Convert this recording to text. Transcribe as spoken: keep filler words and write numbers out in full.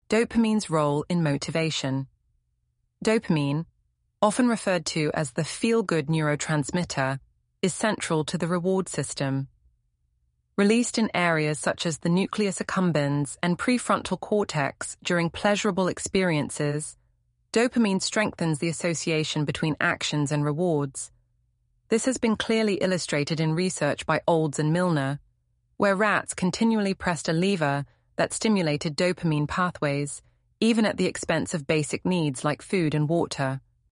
Dopamine's role in motivation. Dopamine, often referred to as the feel-good neurotransmitter, is central to the reward system. Released in areas such as the nucleus accumbens and prefrontal cortex during pleasurable experiences, dopamine strengthens the association between actions and rewards. This has been clearly illustrated in research by Olds and Milner, where rats continually pressed a lever that stimulated dopamine pathways, even at the expense of basic needs like food and water.